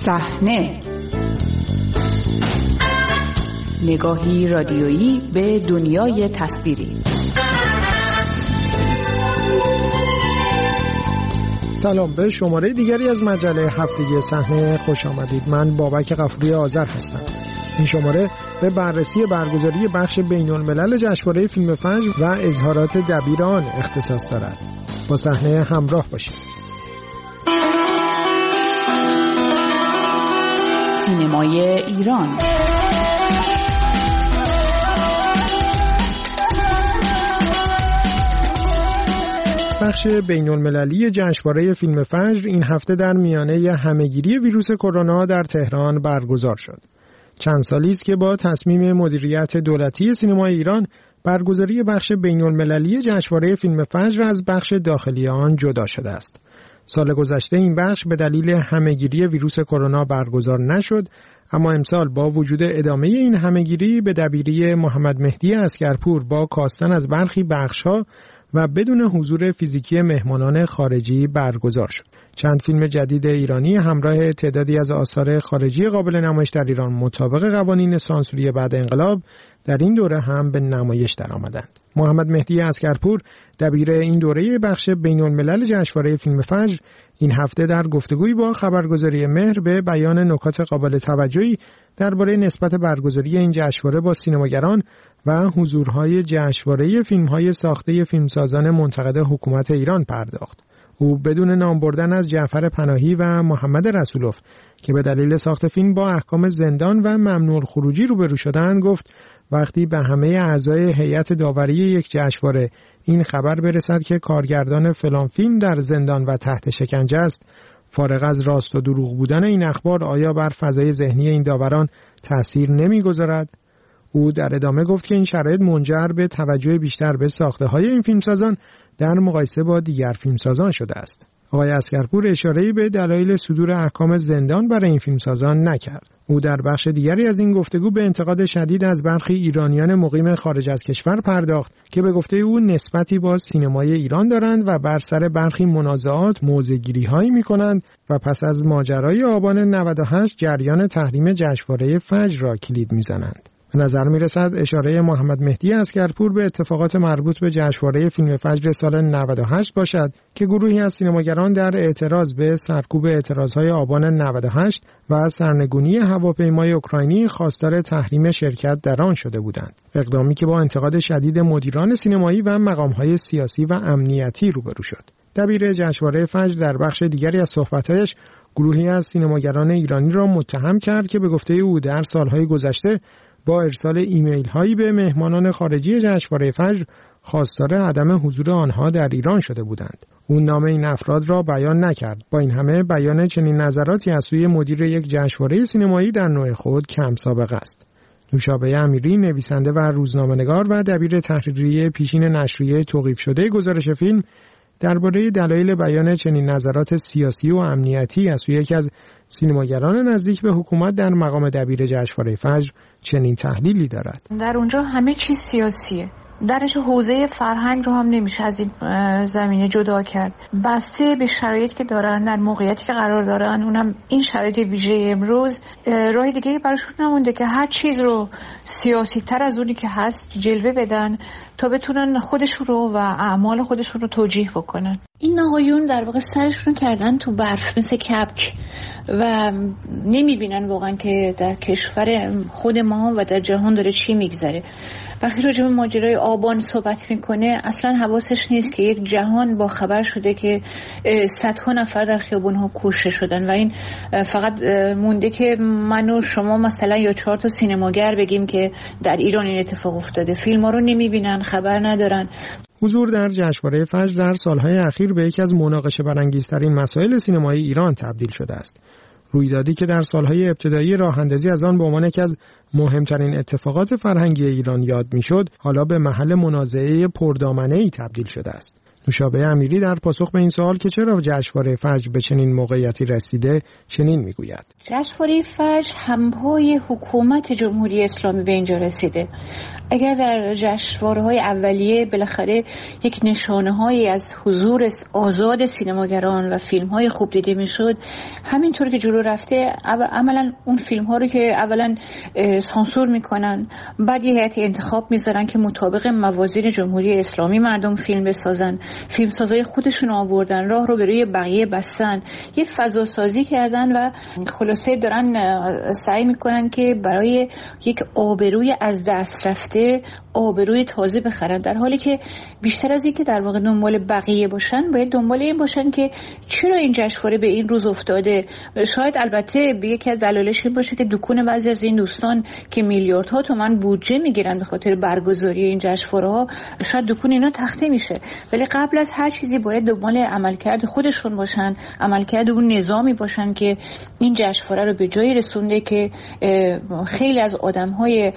صحنه، نگاهی رادیویی به دنیای تصویری. سلام، به شماره دیگری از مجله هفتگی صحنه خوش آمدید. من بابک غفوری آذر هستم. این شماره به بررسی برگزاری بخش بین‌الملل جشنواره فیلم فجر و اظهارات دبیر آن اختصاص دارد. با صحنه همراه باشید. سینمای ایران. بخش بین‌المللی جشنواره فیلم فجر این هفته در میانه همهگیری ویروس کرونا در تهران برگزار شد. چند سالی است که با تصمیم مدیریت دولتی سینمای ایران برگزاری بخش بین‌المللی جشنواره فیلم فجر از بخش داخلی آن جدا شده است. سال گذشته این بخش به دلیل همهگیری ویروس کرونا برگزار نشد، اما امسال با وجود ادامه این همهگیری به دبیری محمد مهدی عسگرپور با کاستن از برخی بخش‌ها و بدون حضور فیزیکی مهمانان خارجی برگزار شد. چند فیلم جدید ایرانی همراه تعدادی از آثار خارجی قابل نمایش در ایران مطابق قوانین سانسوری بعد انقلاب در این دوره هم به نمایش درآمدند. محمد مهدی عسگرپور دبیر این دوره بخش بین‌الملل جشنواره فیلم فجر این هفته در گفتگویی با خبرگزاری مهر به بیان نکات قابل توجهی درباره نسبت برگزاری این جشنواره با سینماگران و حضورهای جشنواره فیلم‌های ساخته فیلمسازان منتقد حکومت ایران پرداخت. او بدون نام بردن از جعفر پناهی و محمد رسولوف که به دلیل ساخت فیلم با احکام زندان و ممنوع الخروجی روبرو شدند گفت وقتی به همه اعضای هیئت داوری یک جشنواره این خبر برسد که کارگردان فلان فیلم در زندان و تحت شکنجه است، فارغ از راست و دروغ بودن این اخبار آیا بر فضای ذهنی این داوران تأثیر نمی‌گذارد؟ او در ادامه گفت که این شرایط منجر به توجه بیشتر به ساخته‌های این فیلمسازان در مقایسه با دیگر فیلمسازان شده است. آقای عسگرپور اشاره‌ای به دلایل صدور احکام زندان برای این فیلمسازان نکرد. او در بخش دیگری از این گفتگو به انتقاد شدید از برخی ایرانیان مقیم خارج از کشور پرداخت که به گفته او نسبتی با سینمای ایران دارند و بر سر برخی منازعات موضع‌گیری‌هایی می‌کنند و پس از ماجرای آبان 98 جریان تحریم جشنواره فجر را کلید می‌زنند. به نظر می‌رسد اشاره محمد مهدی عسگرپور به اتفاقات مربوط به جشنواره فیلم فجر سال 98 باشد که گروهی از سینماگران در اعتراض به سرکوب اعتراضهای آبان 98 و سرنگونی هواپیمای اوکراینی خواستار تحریم شرکت در آن شده بودند. اقدامی که با انتقاد شدید مدیران سینمایی و مقام‌های سیاسی و امنیتی روبرو شد. دبیر جشنواره فجر در بخش دیگری از صحبت‌هایش گروهی از سینماگران ایرانی را متهم کرد که به گفته او در سال‌های گذشته با ارسال ایمیل هایی به مهمانان خارجی جشنواره فجر خواستار عدم حضور آنها در ایران شده بودند. او نام این افراد را بیان نکرد. با این همه بیان چنین نظراتی از سوی مدیر یک جشنواره سینمایی در نوع خود کم سابقه است. نوشابه امیری، نویسنده و روزنامه‌نگار و دبیر تحریریه پیشین نشریه توقیف شده گزارش فیلم درباره دلایل بیان چنین نظرات سیاسی و امنیتی از سوی یکی از سینماگران نزدیک به حکومت در مقام دبیر جشنواره فجر چنین تحلیلی دارد. در اونجا همه چیز سیاسیه. درش حوزه فرهنگ رو هم نمیشه از این زمینه جدا کرد. بسته به شرایطی که دارن، در موقعیتی که قرار دارن، اونم این شرایط ویژه امروز، راه دیگه براشون نمونده که هر چیز رو سیاسی تر از اونی که هست جلوه بدن تا بتونن خودشون رو و اعمال خودشون رو توجیه بکنن. این آقایون در واقع سرشون کردن تو برف مثل کپک و نمیبینن واقعا که در کشور خود ما و در جهان داره چی میگذره. وقتی راجع به ماجرای آبان صحبت میکنه اصلا حواسش نیست که یک جهان با خبر شده که صدها نفر در خیابونها کشته شدن و این فقط مونده که من و شما مثلا یا 4 تا سینماگر بگیم که در ایران این اتفاق افتاده. فیلم ها رو نمیبینن، خبر ندارن. حضور در جشنواره فجر در سالهای اخیر به یکی از مناقشه برانگیزترین مسائل سینمایی ایران تبدیل شده است. رویدادی که در سالهای ابتدایی راه‌اندازی از آن به عنوان یکی از مهمترین اتفاقات فرهنگی ایران یاد می‌شد، حالا به محل منازعه پردامنه‌ای تبدیل شده است. نوشابه امیری در پاسخ به این سوال که چرا جشنواره فجر به چنین موقعیتی رسیده چنین میگوید: جشنواره فجر همپای حکومت جمهوری اسلامی به اینجا رسیده. اگر در جشنواره‌های اولیه بالاخره یک نشانه‌هایی از حضور آزاد سینماگران و فیلم‌های خوب دیده می‌شد، همینطور که جلو رفته عملاً اون فیلم‌ها رو که اولاً سانسور می‌کنن، بعد یه هیئت انتخاب می‌ذارن که مطابق موازین جمهوری اسلامی مردم فیلم بسازن، فیلمسازای خودشون آوردن، راه رو به روی بقیه بستن، یه فضا سازی کردن و خلاصه دارن سعی می‌کنن که برای یک آبروی از دست رفته آبروی تازه بخرن، در حالی که بیشتر از این که در واقع دنبال بقیه باشن باید دنبال این باشن که چرا این جشنواره به این روز افتاده. شاید البته یکی از دلایلش این باشه که دکون بعضی از این دوستان که میلیاردها تومان بودجه میگیرن به خاطر برگزاری این جشنواره‌ها، شاید دکون اینا تخته میشه، ولی قبل از هر چیزی باید دنبال عملکرد خودشون باشن، عملکرد اون نظامی باشن که این جشنواره رو به جایی رسونده که خیلی از آدم‌های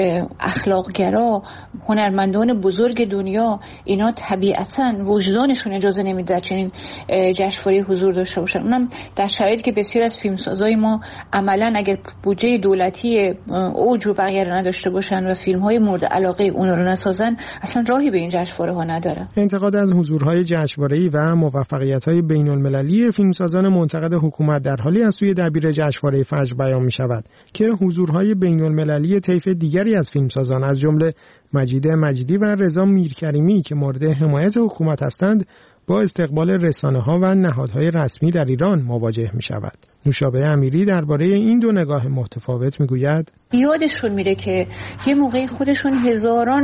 اخلاقگرا، هنرمندان بزرگ دنیا، اینا طبیعتاً وجدانشون اجازه نمیده در چنین جشنواره حضور داشته باشن. اونم در شرایطی که بسیار از فیلمسازای ما عملاً اگر بودجه دولتی اوج و بقیه رو نداشته باشن و فیلم‌های مورد علاقه اونا رو نسازن، اصلا راهی به این جشنواره‌ها نداره. انتقاد از حضورهای جشنواره‌ای و موفقیت‌های بین‌المللی فیلمسازان منتقد حکومت در حالی از سوی دبیر جشنواره فجر بیان می‌شود که حضورهای بین‌المللی طیف دیگری از فیلمسازان از جمله مجید مجیدی و رضا میرکریمی که مورد حمایت حکومت هستند با استقبال رسانه‌ها و نهادهای رسمی در ایران مواجه می‌شود. نوشابه امیری درباره این دو نگاه متفاوت میگوید: یادشون میره که یه موقعی خودشون هزاران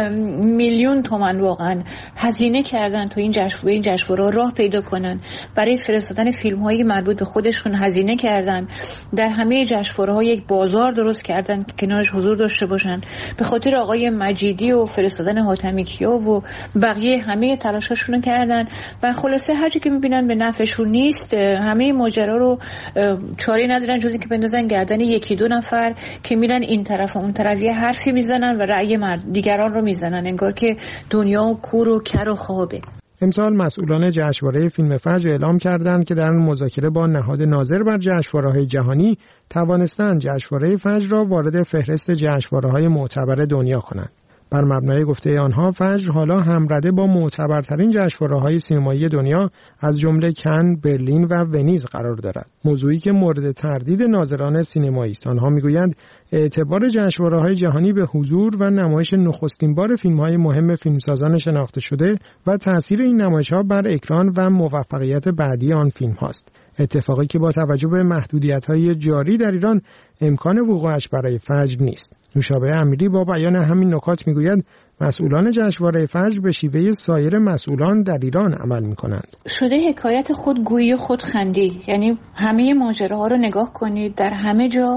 میلیون تومان واقعا هزینه کردن تا این جشنواره راه پیدا کنن، برای فرستادن فیلم‌های مربوط به خودشون هزینه کردن، در همه جشنواره‌ها یک بازار درست کردن که کنارش حضور داشته باشن. به خاطر آقای مجیدی و فرستادن حاتمیکیا و بقیه همه تلاشاشون کردن و خلاصه هر چی که میبینن به نفعشون نیست، همه ماجرا رو چاری ندارن جز اینکه بندازن گردن یکی دو نفر که میرن این طرف و اون طرف یه حرفی میزنن و رأی دیگران رو میزنن، انگار که دنیا کور و کر و خوابه. امسال مسئولان جشنواره فیلم فجر اعلام کردند که در مذاکره با نهاد ناظر بر جشنواره‌های جهانی توانستند جشنواره فجر را وارد فهرست جشنواره‌های معتبر دنیا کنند. بر مبنای گفته آنها فجر حالا همرده با معتبرترین جشنواره‌های سینمایی دنیا از جمله کن، برلین و ونیز قرار دارد. موضوعی که مورد تردید ناظران سینمایی است. آنها میگویند اعتبار جشنواره‌های جهانی به حضور و نمایش نخستین بار فیلم‌های مهم فیلمسازان شناخته شده و تأثیر این نمایش‌ها بر اکران و موفقیت بعدی آن فیلم‌هاست. اتفاقی که با توجه به محدودیت‌های جاری در ایران امکان وقوعش برای فجر نیست. نوشابه امیری با بیان همین نکات میگوید مسئولان جشنواره فجر به شیوه سایر مسئولان در ایران عمل می‌کنند. شده حکایت خودگویی و خودخندی، یعنی همه ماجراها رو نگاه کنید، در همه جا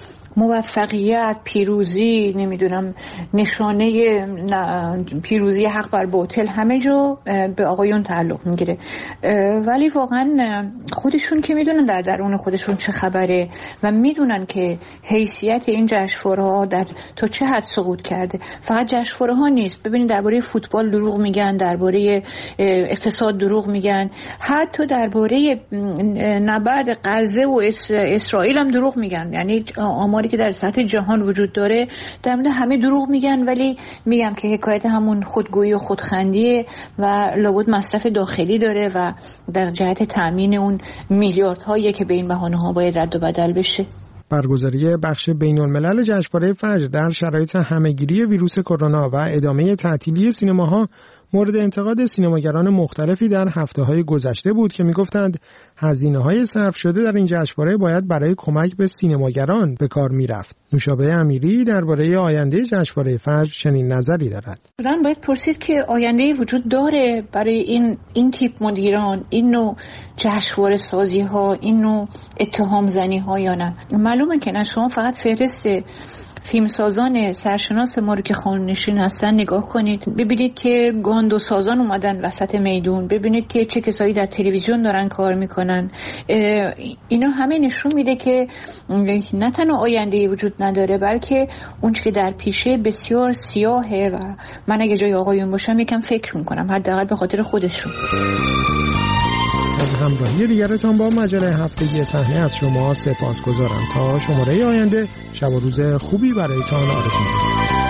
موفقیت، پیروزی، نمیدونم نشانه پیروزی حق بر باطل همه جا به آقایون تعلق میگیره، ولی واقعا خودشون که میدونن در درون خودشون چه خبره و میدونن که حیثیت این جشنواره‌ها در تا چه حد سقوط کرده. فقط جشنواره‌ها نیست، ببینید درباره فوتبال دروغ میگن، درباره اقتصاد دروغ میگن، حتی درباره نبرد غزه و اسرائیل هم دروغ میگن. یعنی که در سطح جهان وجود داره در مورد همه دروغ میگن، ولی میگم که حکایت همون خودگویی و خودخندیه و لابد مصرف داخلی داره و در جهت تامین اون میلیاردهایی که به این بهانه‌ها باید رد و بدل بشه. برگزاری بخش بین‌الملل جشنواره فجر در شرایط همه‌گیری ویروس کرونا و ادامه تعطیلی سینماها مورد انتقاد سینماگران مختلفی در هفته‌های گذشته بود که می‌گفتند هزینه‌های صرف شده در این جشنواره باید برای کمک به سینماگران به کار می‌رفت. نوشابه امیری درباره آینده جشنواره فجر چنین نظری دارد. من باید پرسید که آینده وجود داره برای این تیپ مدیران، این نوع جشنواره سازی‌ها، این نوع اتهام زنی‌ها یا نه؟ معلومه که نه. شما فقط فهرست فیلمسازان سرشناس ما رو که خانه‌نشین هستن نگاه کنید، ببینید که گاندوسازان اومدن وسط میدون، ببینید که چه کسایی در تلویزیون دارن کار میکنن. اینا همه نشون میده که نه تنها آینده وجود نداره، بلکه اون چیزی که در پیشه بسیار سیاهه و من اگه جای آقایون باشم یکم فکر میکنم، حداقل به خاطر خودشون. از همراهی دیگرتان با مجله هفتگی صحنه از شما سپاسگزارم. تا شماره آینده شب و روز خوبی برایتان آرزو می‌کنم.